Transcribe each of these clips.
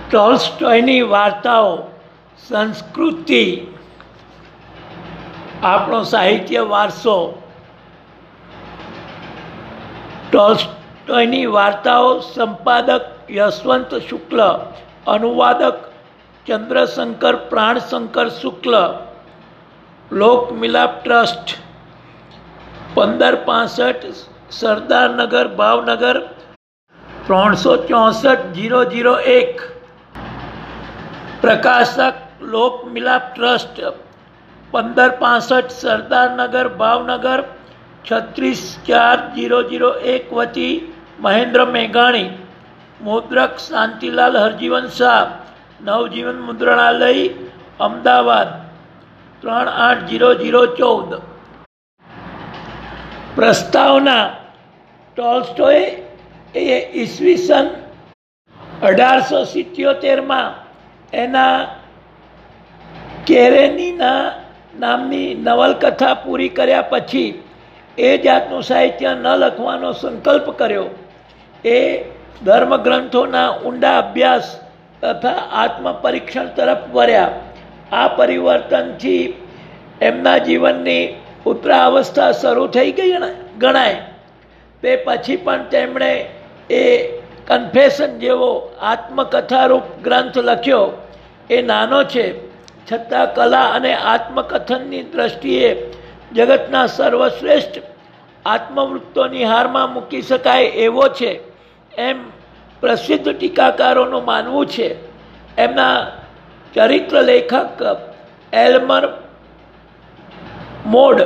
ટોલ્સ્ટોયની વાર્તાઓ સંસ્કૃતિ, આપણો સાહિત્ય વારસો. ટોલ્સ્ટોયની વાર્તાઓ સંપાદક યશવંત શુક્લ, અનુવાદક ચંદ્રશંકર પ્રાણશંકર શુક્લ. લોકમિલાપ ટ્રસ્ટ, 1565 સરદારનગર, ભાવનગર 364-001. પ્રકાશક લોકમિલાપ ટ્રસ્ટ, 1565 સરદારનગર, ભાવનગર 364001. વતી મહેન્દ્ર મેઘાણી. મુદ્રક શાંતિલાલ હરજીવન શાહ, નવજીવન મુદ્રણાલય, અમદાવાદ 380014. પ્રસ્તાવના. ટોલ્સ્ટોય ઈસવીસન 1877 એના કેરેનીના નામની નવલકથા પૂરી કર્યા પછી એ જાતનું સાહિત્ય ન લખવાનો સંકલ્પ કર્યો. એ ધર્મગ્રંથોના ઊંડા અભ્યાસ તથા આત્મપરીક્ષણ તરફ વર્યા. આ પરિવર્તનથી એમના જીવનની ઉત્તરાવસ્થા શરૂ થઈ ગઈ ગણાય. તે પછી પણ તેમણે એ કન્ફેશન જેવો આત્મકથારૂપ ગ્રંથ લખ્યો. એ નાનો છે છતાં કલા અને આત્મકથનની દ્રષ્ટિએ જગતના સર્વશ્રેષ્ઠ આત્મવૃત્તોની હારમાં મૂકી શકાય એવો છે એમ પ્રસિદ્ધ ટીકાકારોનું માનવું છે. એમના ચરિત્ર લેખક એલ્મર મોડ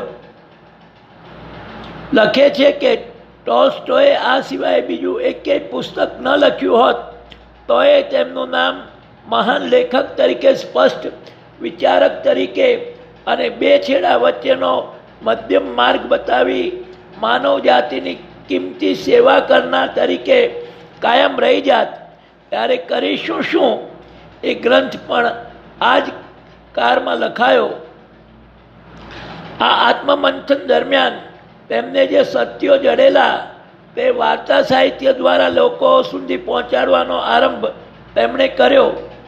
લખે છે કે ટોલ્સ્ટોયે આ સિવાય બીજું એકેય પુસ્તક ન લખ્યું હોત તો એ તેમનું નામ મહાન લેખક તરીકે, સ્પષ્ટ વિચારક તરીકે અને બે છેડા વચ્ચેનો મધ્યમ માર્ગ બતાવી માનવ જાતિની કિંમતી સેવા કરનાર તરીકે કાયમ રહી જાત. ત્યારે કરીશું શું? એ ગ્રંથ પણ આ જ કાળમાં લખાયો. આ આત્મમંથન દરમિયાન તેમને જે સત્યો જડેલા તે વાર્તા સાહિત્ય દ્વારા લોકો સુધી પહોંચાડવાનો આરંભ તેમણે કર્યો.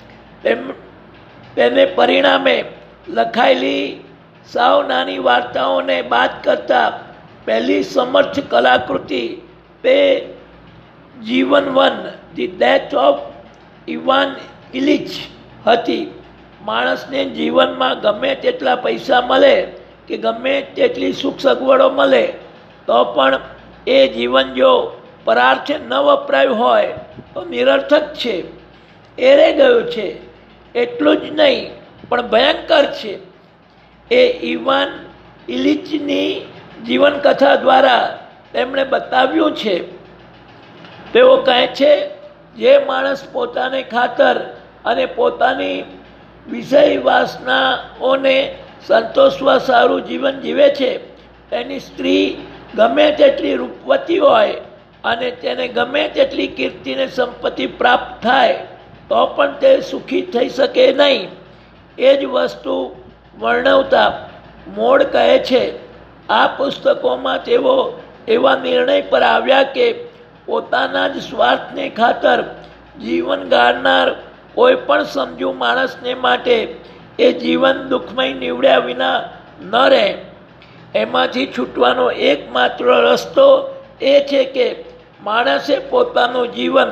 તેને પરિણામે લખાયેલી સાવ નાની વાર્તાઓને બાદ કરતા પહેલી સમર્થ કલાકૃતિ તે જીવન વન, the death of Ivan Ilyich હતી. માણસને જીવનમાં ગમે તેટલા પૈસા મળે કે ગમે તેટલી સુખ સગવડો મળે તો પણ એ જીવન જો પરાર્થે ન વપરાયું હોય તો નિરર્થક છે, એરે ગયું છે. એટલું જ નહીં પણ ભયંકર છે. એ ઇવાન ઇલિચની જીવનકથા દ્વારા તેમણે બતાવ્યું છે. તેઓ કહે છે, જે માણસ પોતાને ખાતર અને પોતાની વિષય વાસનાઓને સંતોષવા સારું જીવન જીવે છે, તેની સ્ત્રી ગમે તેટલી રૂપવતી હોય અને તેને ગમે તેટલી કીર્તિને સંપત્તિ પ્રાપ્ત થાય તો પણ તે સુખી થઈ શકે નહીં. એ જ વસ્તુ વર્ણવતા મોડ કહે છે, આ પુસ્તકોમાં તેઓ એવા નિર્ણય પર આવ્યા કે પોતાના જ સ્વાર્થને ખાતર જીવન ગાળનાર કોઈ પણ સમજુ માણસને માટે એ જીવન દુઃખમય નીવડ્યા વિના ન રહે. એમાંથી છૂટવાનો એકમાત્ર રસ્તો એ છે કે માણસે પોતાનું જીવન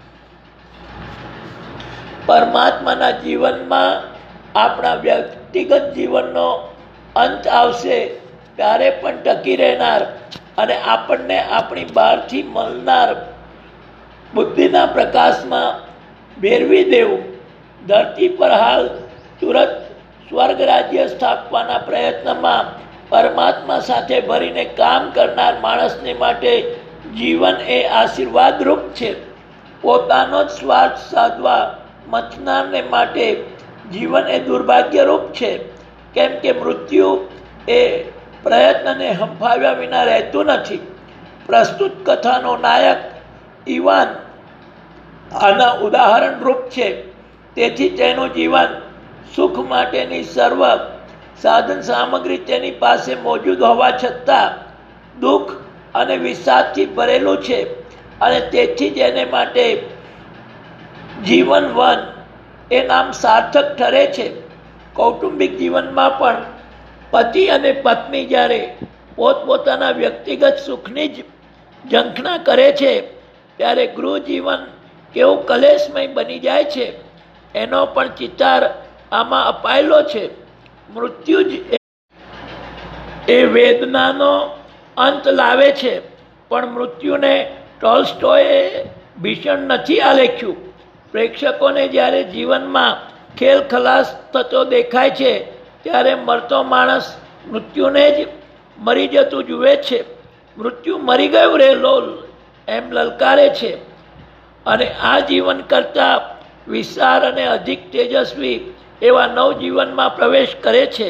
પરમાત્માના જીવનમાં, આપણા વ્યક્તિગત જીવનનો અંત આવશે ત્યારે પણ ટકી રહેનાર અને આપણને આપણી બહારથી મળનાર બુદ્ધિના પ્રકાશમાં ભેરવી દેવું. ધરતી પર હાલ તુરત સ્વર્ગ રાજ્ય સ્થાપવાના પ્રયત્નમાં પરમાત્મા સાથે ભરીને કામ કરનાર માણસને માટે જીવન એ આશીર્વાદરૂપ છે. પોતાનો જ સ્વાર્થ સાધવા મથનારને માટે જીવન એ દુર્ભાગ્યરૂપ છે. કેમ કે મૃત્યુ એ પ્રયત્નને હંફાવ્યા વિના રહેતું નથી. પ્રસ્તુત કથાનો નાયક ઇવાન આના ઉદાહરણરૂપ છે. તેથી તેનું જીવન સુખ માટેની સર્વ સાધન સામગ્રી તેની પાસે મોજૂદ હોવા છતાં દુઃખ અને વિષાદથી ભરેલું છે અને તેથી જ એને માટે જીવન વન એ નામ સાર્થક ઠરે છે. કૌટુંબિક જીવનમાં પણ પતિ અને પત્ની જ્યારે પોતપોતાના વ્યક્તિગત સુખની જ ઝંખના કરે છે ત્યારે ગૃહ જીવન કેવું કલેશમય બની જાય છે એનો પણ ચિતાર આમાં અપાયેલો છે. મૃત્યુ જ એ વેદનાનો અંત લાવે છે, પણ મૃત્યુને ટોલ્સ્ટોયે ભીષણ નથી આલેખ્યું. પ્રેક્ષકોને જ્યારે જીવનમાં ખેલ ખલાસ થતો દેખાય છે ત્યારે મરતો માણસ મૃત્યુને જ મરી જતું જુએ છે. મૃત્યુ મરી ગયું રે લોલ એમ લલકારે છે અને આ જીવન કરતાં વિશાળ અને અધિક તેજસ્વી એવા નવજીવનમાં પ્રવેશ કરે છે.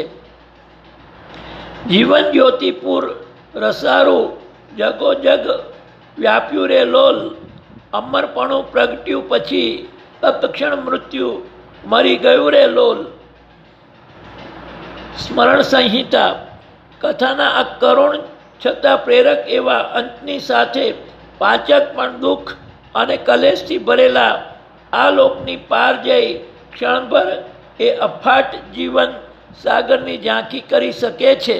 જીવન જ્યોતિપુર રસારું જગોજગ વ્યાપ્યું રે લોલ, અમરપણું પ્રગટ્યું પછી તત્ક્ષણ મૃત્યુ મરી ગયું રે લોલ. સ્મરણ સંહિતા કથાના આ કરુણ છતાં પ્રેરક એવા અંતની સાથે પાચક પણ દુઃખ અને કલેશથી ભરેલા આ લોકની પાર જઈ ક્ષણભર એ અફાટ જીવન સાગરની ઝાંખી કરી શકે છે.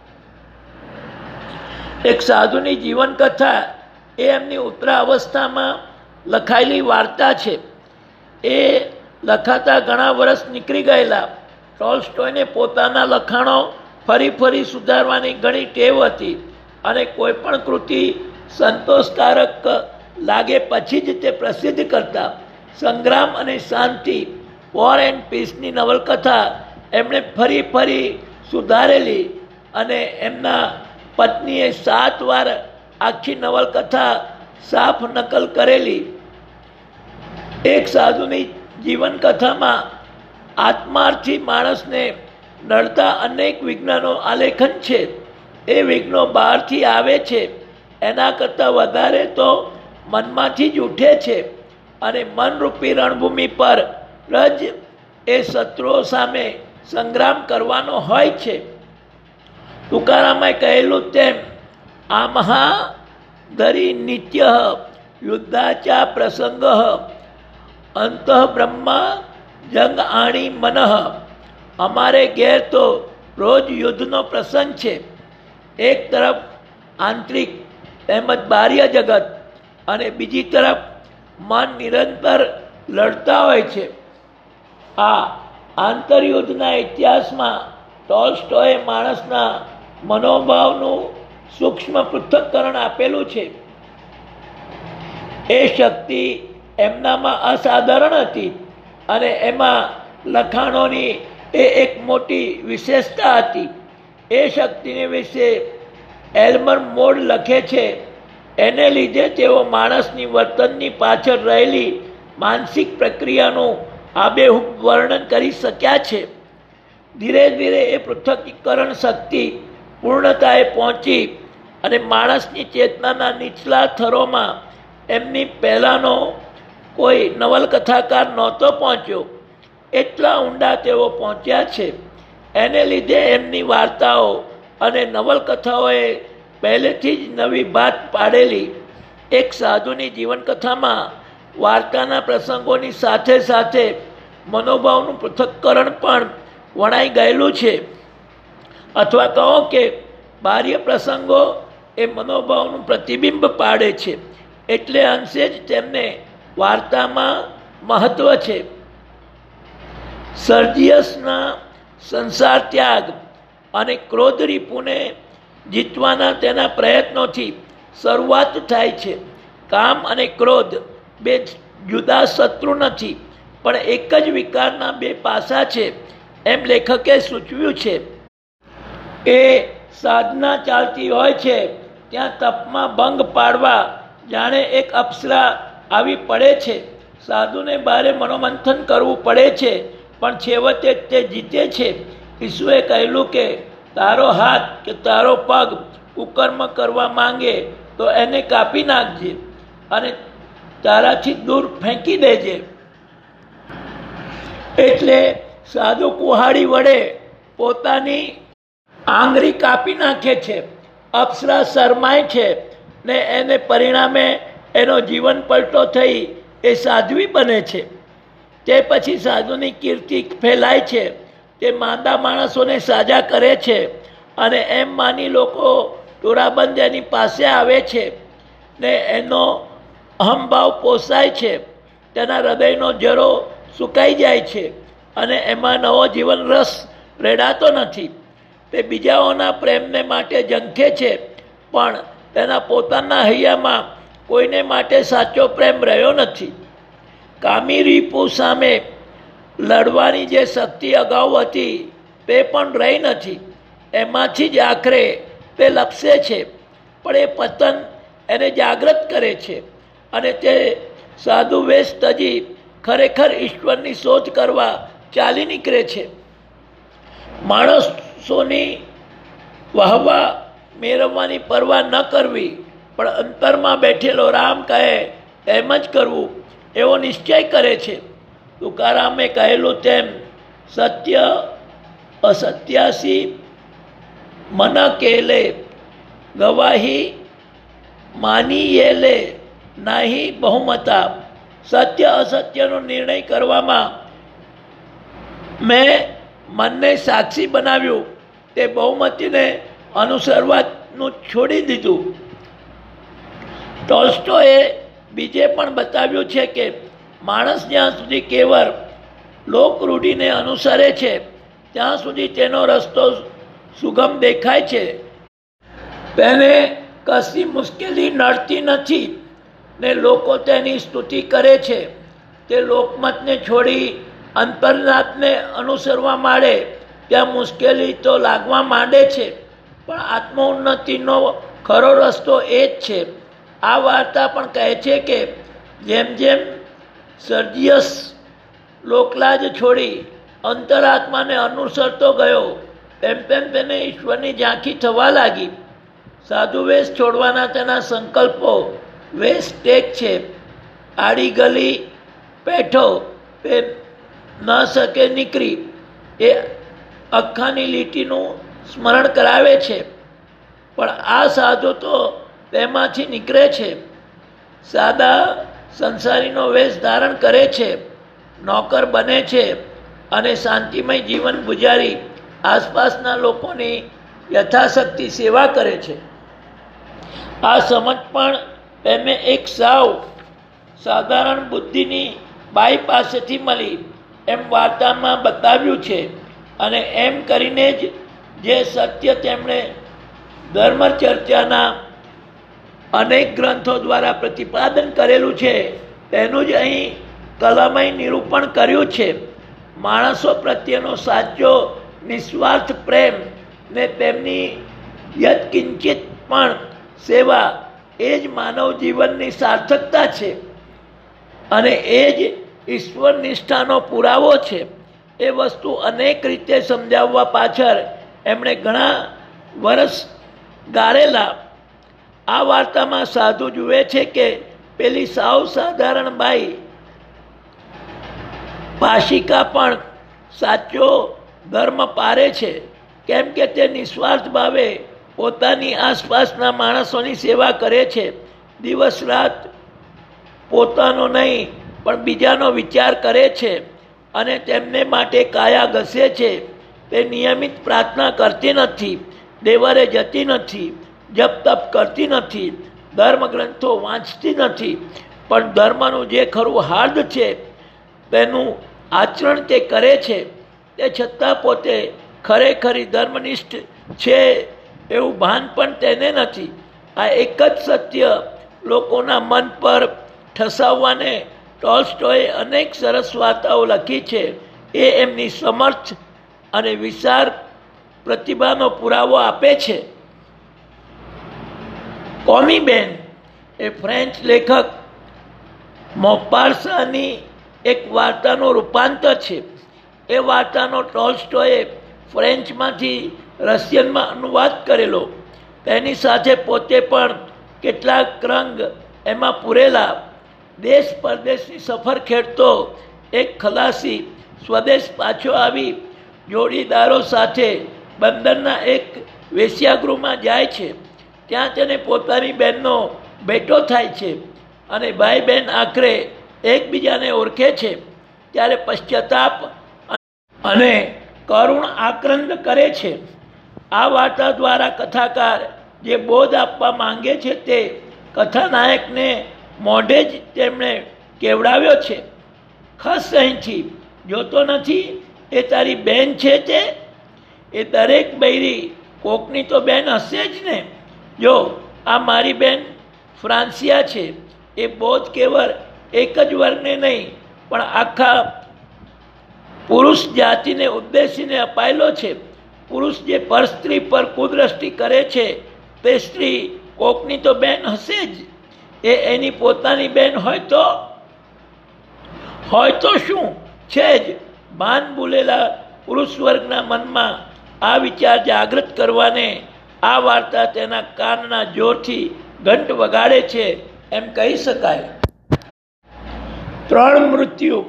એક સાધુની જીવન કથા એ એમની ઉત્તરા અવસ્થામાં લખાયેલી વાર્તા છે. એ લખાતા ઘણા વર્ષ નીકળી ગયેલા. ટોલ્સ્ટોયને પોતાના લખાણો ફરી ફરી સુધારવાની ઘણી ટેવ હતી અને કોઈ પણ કૃતિ સંતોષકારક લાગે પછી જ તે પ્રસિદ્ધ કરતા. સંગ્રામ અને શાંતિ, વોર એન્ડ પીસની નવલકથા એમણે ફરી ફરી સુધારેલી અને એમના પત્નીએ 7 વાર આખી નવલકથા સાફ નકલ કરેલી. એક સાધુની જીવન કથામાં આત્માર્થી માણસને નડતા અનેક વિઘ્નનો આલેખન છે. એ વિઘ્નો બહારથી આવે છે એના કરતાં વધારે તો મનમાંથી જ ઉઠે છે અને મનરૂપી રણભૂમિ પર જ એ શત્રુઓ સામે સંગ્રામ કરવાનો હોય છે. તુકારામે કહેલું તેમ આમહા ધરી નિત્ય યુદ્ધાચા પ્રસંગ અંતઃ બ્રહ્મા જંગ આણી મનઃ. અમારે ઘેર તો રોજ યુદ્ધનો પ્રસંગ છે. એક તરફ આંતરિક તેમજ બાહ્ય જગત અને બીજી તરફ મન નિરંતર લડતા હોય છે. આ આંતરયુદ્ધના ઇતિહાસમાં ટોલ્સ્ટોયે માણસના મનોભાવનું સૂક્ષ્મ પૃથ્થકરણ આપેલું છે. એ શક્તિ એમનામાં અસાધારણ હતી અને એમાં લખાણોની એ એક મોટી વિશેષતા હતી. એ શક્તિને વિશે એલ્મર મોડ લખે છે, એને લીધે તેઓ માણસની વર્તનની પાછળ રહેલી માનસિક પ્રક્રિયાનું આબેહૂબ વર્ણન કરી શક્યા છે. ધીરે ધીરે એ પૃથ્થકીકરણ શક્તિ પૂર્ણતાએ પહોંચી અને માણસની ચેતનાના નીચલા થરોમાં એમની પહેલાંનો કોઈ નવલકથાકાર નહોતો પહોંચ્યો. એટલા ઊંડા તેઓ પહોંચ્યા છે. એને લીધે એમની વાર્તાઓ અને નવલકથાઓએ પહેલેથી જ નવી ભાત પાડેલી. એક સાધુની જીવનકથામાં વાર્તાના પ્રસંગોની સાથે સાથે મનોભાવનું પૃથ્થકરણ પણ વણાઈ ગયેલું છે. અથવા કહો કે બાહ્ય પ્રસંગો એ મનોભાવનું પ્રતિબિંબ પાડે છે, એટલે અંશે જ તેમને વાર્તામાં મહત્વ છે. સર્જિયસના સંસાર ત્યાગ અને ક્રોધ રીપુને જીતવાના તેના પ્રયત્નોથી શરૂઆત થાય છે. કામ અને ક્રોધ બે જુદા શત્રુ નથી, પણ એક જ વિકારના બે પાસા છે એમ લેખકે સૂચવ્યું છે. એ સાધના ચાલતી હોય છે ત્યાં તપમાં ભંગ પાડવા જાણે એક અપ્સરા આવી પડે છે. સાધુને બારે મનોમંથન કરવું પડે છે, પણ છેવટે તે જીતે છે. ઈસુએ કહેલું કે તારો હાથ કે તારો પગ કુકર્મ કરવા માંગે તો એને કાપી નાખજે અને તારાથી દૂર ફેંકી દેજે. એટલે સાધુ કુહાડી વડે પોતાની આંગળી કાપી નાખે છે. અપ્સરા શરમાય છે ને એને પરિણામે એનો જીવન પલટો થઈ એ સાધ્વી બને છે. તે પછી સાધુની કીર્તિ ફેલાય છે, તે માંદા માણસોને સાજા કરે છે, અને એમ માની લોકો ટોળાબંધ એની પાસે આવે છે ને એનો અહમભાવ પોસાય છે, તેના હૃદયનો જરો સુકાઈ જાય છે અને એમાં નવો જીવન રસ રેડાતો નથી. તે બીજાઓના પ્રેમને માટે ઝંખે છે, પણ તેના પોતાના હૈયામાં કોઈને માટે સાચો પ્રેમ રહ્યો નથી. કામી રીપુ સામે લડવાની જે શક્તિ અગાઉ હતી તે પણ રહી નથી. એમાંથી જ આખરે તે લપસે છે, પણ એ પતન એને જાગૃત કરે છે અને તે સાધુ વેશ તજી ખરેખર ઈશ્વરની શોધ કરવા ચાલી નીકળે છે. માણસોની વાહવા મેળવવાની પરવા ન કરવી, પણ અંતરમાં બેઠેલો રામ કહે એમ જ કરવું એવો નિશ્ચય કરે છે. તુકારામે કહેલું તેમ સત્ય અસત્યાસી મન કેલે, ગવાહી માની યેલે નાહી બહુમતા. સત્ય અસત્યનો નિર્ણય કરવામાં મેં મનને સાક્ષી બનાવ્યું, તે બહુમતીને અનુસરવાનું છોડી દીધું. ટોલ્સ્ટોએ બીજે પણ બતાવ્યું છે કે માણસ જ્યાં સુધી કેવળ લોકરૂઢિને અનુસરે છે ત્યાં સુધી તેનો રસ્તો સુગમ દેખાય છે. તેને કશી મુશ્કેલી નડતી નથી ને લોકો તેની સ્તુતિ કરે છે. તે લોકમતને છોડી અંતરનાથને અનુસરવા માંડે ત્યાં મુશ્કેલી તો લાગવા માંડે છે, પણ આત્મોન્નતિનો ખરો રસ્તો એ જ છે. આ વાર્તા પણ કહે છે કે જેમ જેમ સર્જિયસ લોકલાજ છોડી અંતરાત્માને અનુસરતો ગયો તેમ તેમ તેને ઈશ્વરની ઝાંખી થવા લાગી. સાધુ વેશ છોડવાના તેના સંકલ્પો વેશ ટેક છે. આડી ગલી પેઠો તે ન શકે નીકળી એ અખાની લીટીનું સ્મરણ કરાવે છે, પણ આ સાધુ તો તેમાંથી નીકળે છે. સાદા સંસારીનો વેશ ધારણ કરે છે, નોકર બને છે અને શાંતિમય જીવન ગુજારી આસપાસના લોકોની યથાશક્તિ સેવા કરે છે. આ સમજ પણ તેને એક સાવ સાધારણ બુદ્ધિની બાઈ પાસેથી મળી એમ વાર્તામાં બતાવ્યું છે. અને એમ કરીને જ જે સત્ય તેમણે ધર્મચર્ચાના અનેક ગ્રંથો દ્વારા પ્રતિપાદન કરેલું છે તેનું જ અહીં કલામય નિરૂપણ કર્યું છે. માણસો પ્રત્યેનો સાચો નિસ્વાર્થ પ્રેમ ને તેમની યત્કિંચિત પણ સેવા એ જ માનવ જીવનની સાર્થકતા છે અને એ જ ઈશ્વર નિષ્ઠાનો પુરાવો છે. એ વસ્તુ અનેક રીતે સમજાવવા પાછળ એમણે ઘણા વર્ષ ગાળેલા. આ વાર્તામાં સાધુ જુએ છે કે પેલી સાવ સાધારણ બાઈ ભાષિકા પણ સાચો ધર્મ પારે છે, કેમ કે તે નિસ્વાર્થ ભાવે પોતાની આસપાસના માણસોની સેવા કરે છે. દિવસ રાત પોતાનો નહીં પણ બીજાનો વિચાર કરે છે અને તેમને માટે કાયા ઘસે છે. તે નિયમિત પ્રાર્થના કરતી નથી, દેવરે જતી નથી, જપ તપ કરતી નથી, ધર્મ ગ્રંથો વાંચતી નથી, પણ ધર્મનું જે ખરું હાર્દ છે તેનું આચરણ તે કરે છે. તે છતાં પોતે ખરેખરી ધર્મનિષ્ઠ છે એવું ભાન પણ તેને નથી. આ એક જ સત્ય લોકોના મન પર ઠસાવવાને ટોલ્સ્ટોએ અનેક સરસ વાર્તાઓ લખી છે. એ એમની સમર્થ અને વિશાળ પ્રતિભાનો પુરાવો આપે છે. કોમીબેન એ ફ્રેન્ચ લેખક મોપાર્સાની એક વાર્તાનું રૂપાંતર છે. એ વાર્તાનો ટોલ્સ્ટોએ ફ્રેન્ચમાંથી રશિયનમાં અનુવાદ કરેલો. તેની સાથે પોતે પણ કેટલાક રંગ એમાં પૂરેલા. દેશ પરદેશની સફર ખેડતો એક ખલાસી સ્વદેશ પાછો આવી જોડીદારો સાથે બંદરના એક વેશ્યાગૃહમાં જાય છે. ત્યાં તેને પોતાની બહેનનો ભેટો થાય છે અને ભાઈ બહેન આખરે એકબીજાને ઓળખે છે. ત્યારે પશ્ચાતાપ અને કરુણ આક્રંદ કરે છે. આ વાર્તા દ્વારા કથાકાર જે બોધ આપવા માંગે છે તે કથાનાયકને મોઢે જ તેમણે કેવડાવ્યો છે. ખસ અહીંથી, જોતો નથી એ તારી બેન છે તે? એ દરેક બૈરી કોકની તો બેન હશે જ ને. જો આ મારી બેન ફ્રાન્સિયા છે. એ બોધ કેવળ એક જ વર્ગને નહીં પણ આખા પુરુષ જાતિને ઉદ્દેશીને અપાયેલો છે. પુરુષ જે પર સ્ત્રી પર કુદ્રષ્ટિ કરે છે તે સ્ત્રી કોકની તો બેન હશે જ. એ એની પોતાની બેન હોય તો શું છે જ. ભાન ભૂલેલા પુરુષ વર્ગના મનમાં આ વિચાર જાગૃત કરવાને આ વાર્તા તેના કાનના જોરથી ઘંટ વગાડે છે એમ કહી શકાય. 3 મૃત્યુ.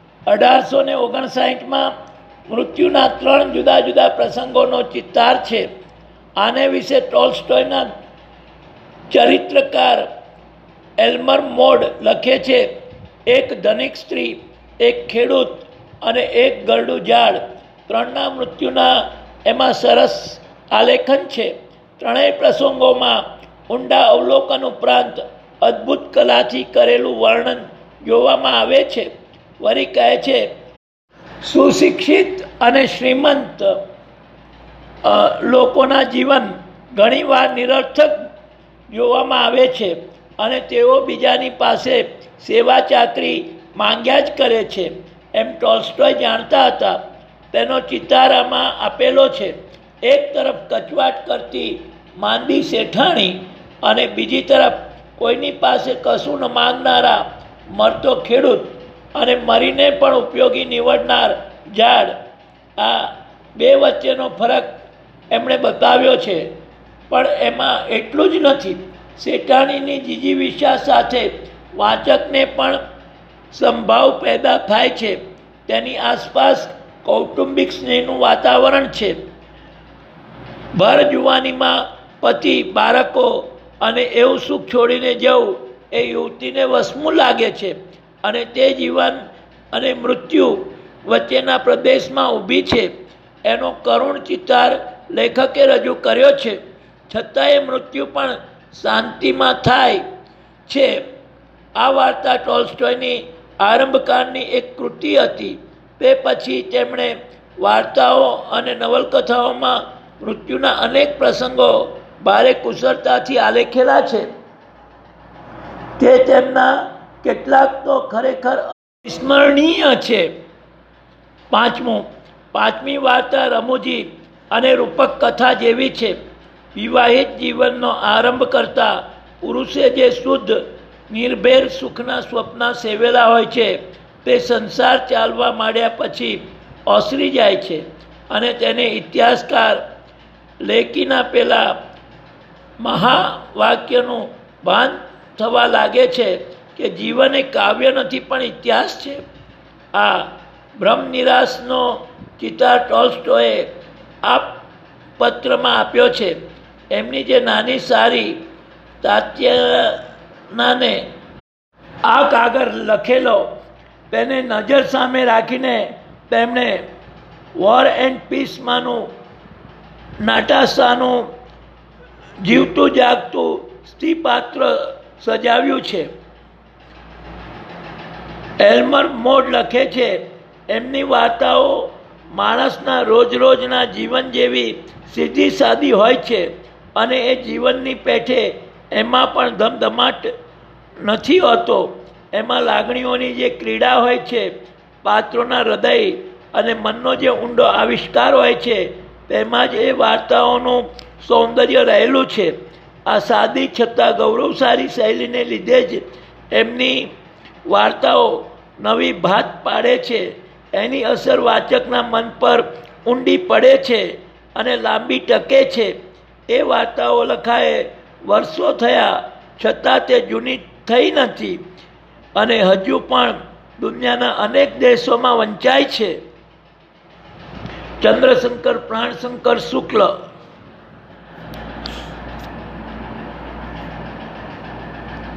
1859માં મૃત્યુના 3 જુદા જુદા પ્રસંગોનો ચિતાર છે. આને વિશે ટોલ્સ્ટોયના ચરિત્રકાર એલ્મર મોડ લખે છે, એક ધનિક સ્ત્રી, એક ખેડૂત અને એક ગરડું ઝાડ. 3ના મૃત્યુના એમાં સરસ આલેખન છે. 3ય પ્રસંગોમાં ઊંડા અવલોકન ઉપરાંત અદ્ભુત કલાથી કરેલું વર્ણન જોવામાં આવે છે. વળી કહે છે, સુશિક્ષિત અને શ્રીમંત લોકોના જીવન ઘણીવાર નિરર્થક જોવામાં આવે છે અને તેઓ બીજાની પાસે સેવા ચાકરી માંગ્યા જ કરે છે એમ ટોલ્સ્ટોય જાણતા હતા. તેનો ચિતારામાં આપેલો છે. એક તરફ કચવાટ કરતી માંદી શેઠાણી અને બીજી તરફ કોઈની પાસે કશું ન માંગનારા મરતો ખેડૂત અને મરીને પણ ઉપયોગી નીવડનાર ઝાડ. આ બે વચ્ચેનો ફરક એમણે બતાવ્યો છે. પણ એમાં એટલું જ નથી. શેઠાણીની જીજીવિષા સાથે વાચકને પણ સંભાવ પેદા થાય છે. તેની આસપાસ કૌટુંબિક સ્નેહનું વાતાવરણ છે. ભર જુવાનીમાં પતિ, બાળકો અને એવું સુખ છોડીને જવું એ યુવતીને વસમું લાગે છે અને તે જીવન અને મૃત્યુ વચ્ચેના પ્રદેશમાં ઊભી છે. એનો કરુણ ચિતાર લેખકે રજૂ કર્યો છે. છતાંય મૃત્યુ પણ શાંતિમાં થાય છે. આ વાર્તા ટોલ્સ્ટોયની આરંભકાળની એક કૃતિ હતી. તે પછી તેમણે વાર્તાઓ અને નવલકથાઓમાં મૃત્યુના અનેક પ્રસંગો ભારે કુશળતાથી આલેખેલા છે. તે તેમના કેટલાક તો ખરેખર સ્મરણીય છે. 5મી વાર્તા રમૂજી અને રૂપક કથા જેવી છે. વિવાહિત જીવનનો આરંભ કરતા પુરુષે જે શુદ્ધ નિર્ભેર સુખના સ્વપ્ન સેવેલા હોય છે તે સંસાર ચાલવા માંડ્યા પછી ઓસરી જાય છે અને તેને ઇતિહાસકાર લેકીના પેલા મહાવાક્યનું ભાન થવા લાગે છે કે જીવન એ કાવ્ય નથી પણ ઇતિહાસ છે. આ બ્રહ્મ નિરાશનો ચિતાર ટોલ્સ્ટોયે આ પત્રમાં આપ્યો છે. એમની જે નાની સારી તાત્યાનાને આ કાગળ લખેલો તેને નજર સામે રાખીને તેમણે વોર એન્ડ પીસમાંનું નાટાસાનું જીવતું જાગતું સ્ત્રીપાત્ર સજાવ્યું છે. એલ્મર મોડ લખે છે, એમની વાર્તાઓ માણસના રોજના જીવન જેવી સીધી સાદી હોય છે અને એ જીવનની પેઠે એમાં પણ ધમધમાટ નથી હોતો. એમાં લાગણીઓની જે ક્રીડા હોય છે, પાત્રોના હૃદય અને મનનો જે ઊંડો આવિષ્કાર હોય છે તેમાં જ એ વાર્તાઓનું સૌંદર્ય રહેલું છે. આ સાદી છતાં ગૌરવશાળી શૈલીને લીધે જ એમની વાર્તાઓ નવી ભાત પાડે છે. એની અસર વાચકના મન પર ઊંડી પડે છે અને લાંબી ટકે છે. એ વાર્તાઓ લખાયે વર્ષો થયા છતાં તે જૂની થઈ નથી અને હજુ પણ દુનિયાના અનેક દેશોમાં વંચાય છે. ચંદ્રશંકર પ્રાણશંકર શુક્લ.